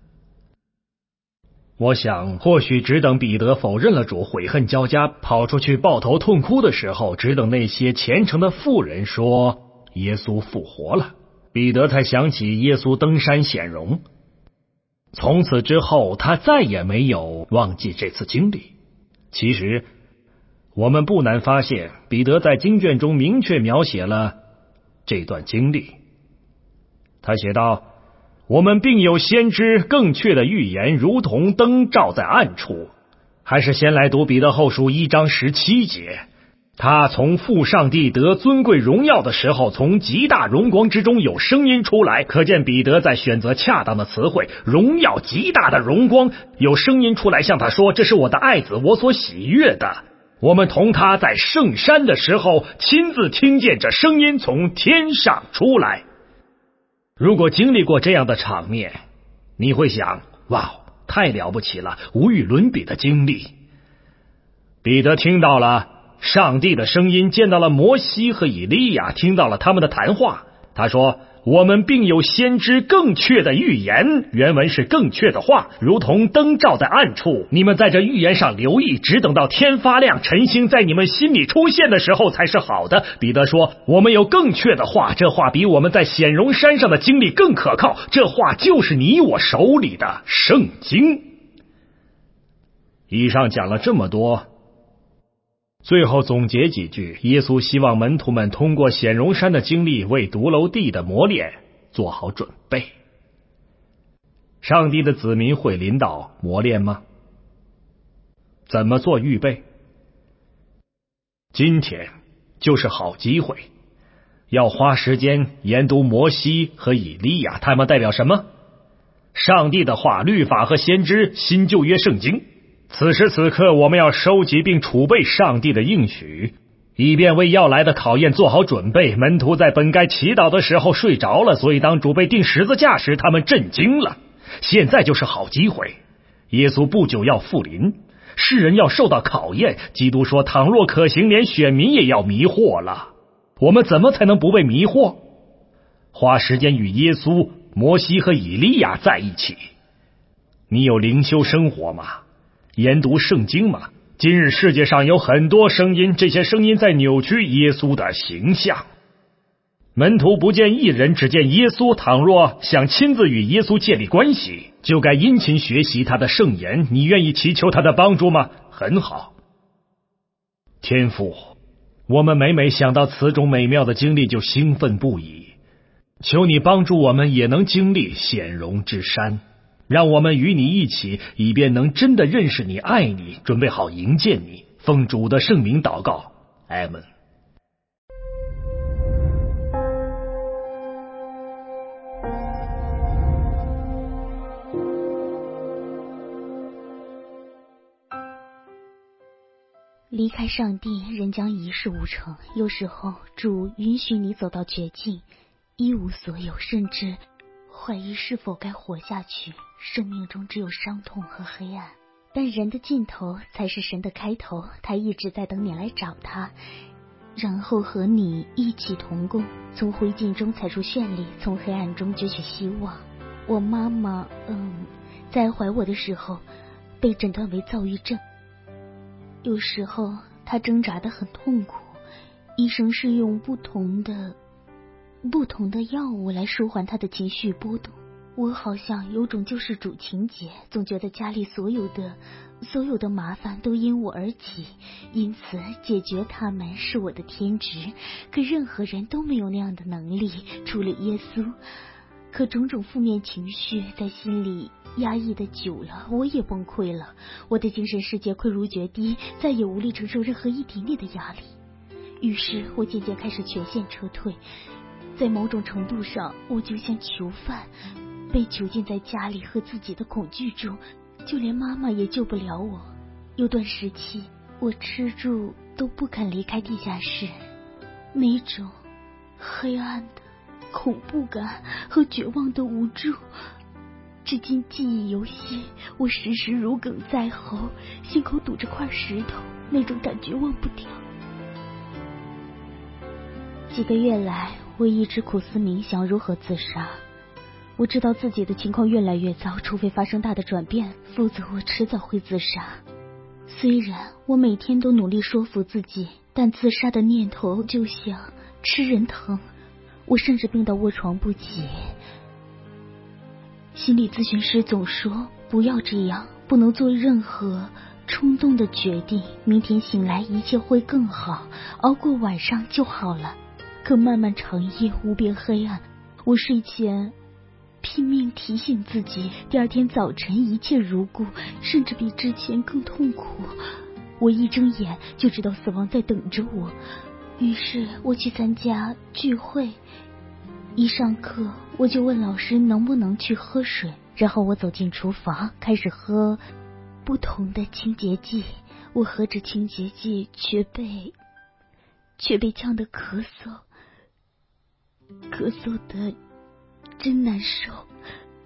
我想或许只等彼得否认了主，悔恨交加，跑出去抱头痛哭的时候，只等那些虔诚的妇人说耶稣复活了，彼得才想起耶稣登山显荣。从此之后，他再也没有忘记这次经历。其实我们不难发现，彼得在经卷中明确描写了这段经历。他写道，我们并有先知更确的预言，如同灯照在暗处。还是先来读彼得后书1章17节。他从父上帝得尊贵荣耀的时候，从极大荣光之中有声音出来。可见彼得在选择恰当的词汇，荣耀极大的荣光，有声音出来向他说，这是我的爱子，我所喜悦的。我们同他在圣山的时候，亲自听见这声音从天上出来。如果经历过这样的场面， 你会想，哇，太了不起了，无与伦比的经历。彼得听到了上帝的声音，见到了摩西和以利亚，听到了他们的谈话。他说，我们并有先知更确的预言，原文是更确的话，如同灯照在暗处。你们在这预言上留意，只等到天发亮，晨星在你们心里出现的时候才是好的。彼得说，我们有更确的话，这话比我们在显荣山上的经历更可靠，这话就是你我手里的圣经。以上讲了这么多，最后总结几句，耶稣希望门徒们通过显荣山的经历为独楼地的磨练做好准备。上帝的子民会临到磨练吗？怎么做预备？今天就是好机会，要花时间研读摩西和以利亚，他们代表什么？上帝的话、律法和先知，新旧约圣经。此时此刻，我们要收集并储备上帝的应许，以便为要来的考验做好准备。门徒在本该祈祷的时候睡着了，所以当主被钉十字架时，他们震惊了。现在就是好机会，耶稣不久要复临，世人要受到考验。基督说，倘若可行，连选民也要迷惑了。我们怎么才能不被迷惑？花时间与耶稣、摩西和以利亚在一起。你有灵修生活吗？研读圣经吗？今日世界上有很多声音，这些声音在扭曲耶稣的形象。门徒不见一人，只见耶稣。倘若想亲自与耶稣建立关系，就该殷勤学习他的圣言。你愿意祈求他的帮助吗？很好。天父，我们每每想到此种美妙的经历就兴奋不已，求你帮助我们也能经历显荣之山，让我们与你一起，以便能真的认识你、爱你，准备好迎接你。奉主的圣名祷告，阿们。 离开上帝，人将一事无成。有时候，主允许你走到绝境，一无所有，甚至怀疑是否该活下去。生命中只有伤痛和黑暗，但人的尽头才是神的开头。他一直在等你来找他，然后和你一起同工，从灰烬中采出绚丽，从黑暗中攫取希望。我妈妈，在怀我的时候被诊断为躁郁症。有时候他挣扎得很痛苦，医生是用不同的药物来舒缓他的情绪波动。我好像有种救世主情节，总觉得家里所有的麻烦都因我而起，因此解决它们是我的天职。可任何人都没有那样的能力，除了耶稣。可种种负面情绪在心里压抑的久了，我也崩溃了。我的精神世界溃如决堤，再也无力承受任何一点点的压力。于是我渐渐开始全线撤退，在某种程度上，我就像囚犯，被囚禁在家里和自己的恐惧中，就连妈妈也救不了我。有段时期，我吃住都不肯离开地下室，那种黑暗的恐怖感和绝望的无助，至今记忆犹新。我时时如鲠在喉，心口堵着块石头，那种感觉忘不掉。几个月来，我一直苦思冥想如何自杀。我知道自己的情况越来越糟，除非发生大的转变，否则我迟早会自杀。虽然我每天都努力说服自己，但自杀的念头就像吃人疼，我甚至病到卧床不起。心理咨询师总说不要这样，不能做任何冲动的决定，明天醒来一切会更好，熬过晚上就好了。可漫漫长夜无边黑暗，我睡前拼命提醒自己，第二天早晨一切如故，甚至比之前更痛苦。我一睁眼就知道死亡在等着我，于是我去参加聚会。一上课我就问老师能不能去喝水，然后我走进厨房开始喝不同的清洁剂。我喝着清洁剂却被呛得咳嗽得真难受。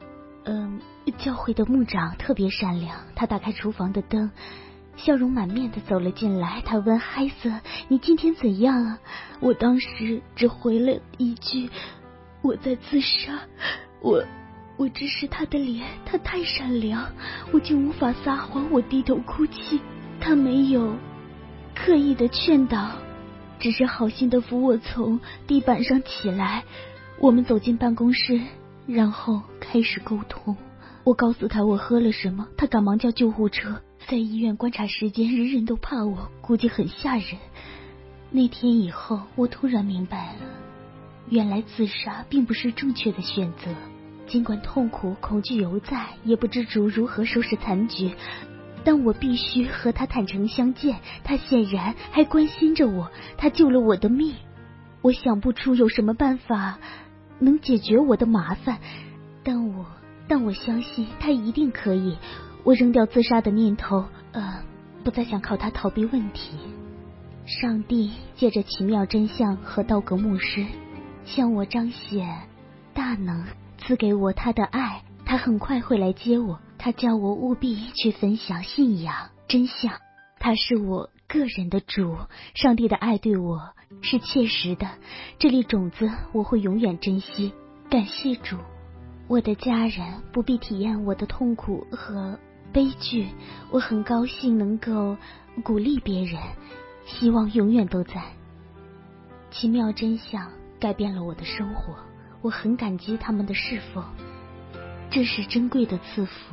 教会的牧长特别善良，他打开厨房的灯，笑容满面的走了进来。他问海瑟：“你今天怎样啊？”我当时只回了一句：“我在自杀。”我直视他的脸，他太善良，我竟无法撒谎。我低头哭泣，他没有刻意的劝导，只是好心的扶我从地板上起来。我们走进办公室，然后开始沟通。我告诉他我喝了什么，他赶忙叫救护车。在医院观察时间，人人都怕我，估计很吓人。那天以后，我突然明白了，原来自杀并不是正确的选择。尽管痛苦恐惧犹在，也不知足如何收拾残局，但我必须和他坦诚相见。他显然还关心着我，他救了我的命。我想不出有什么办法能解决我的麻烦，但我相信他一定可以。我扔掉自杀的念头，不再想靠他逃避问题。上帝借着奇妙真相和道格牧师向我彰显大能，赐给我他的爱。他很快会来接我，他叫我务必去分享信仰真相。他是我个人的主，上帝的爱对我是切实的，这粒种子我会永远珍惜。感谢主，我的家人不必体验我的痛苦和悲剧。我很高兴能够鼓励别人，希望永远都在。奇妙真相改变了我的生活，我很感激他们的侍奉，这是珍贵的赐福。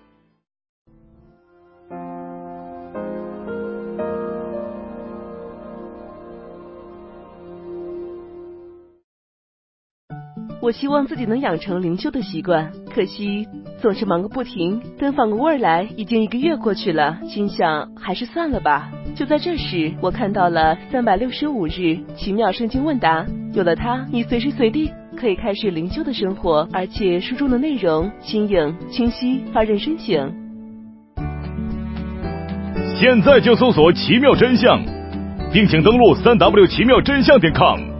我希望自己能养成灵修的习惯，可惜总是忙个不停，等反过味儿来，已经1个月过去了，心想还是算了吧。就在这时，我看到了365日奇妙圣经问答，有了它，你随时随地可以开始灵修的生活，而且书中的内容新颖、清晰、发人深省。 现在就搜索奇妙真相，并请登录3w奇妙真相.com。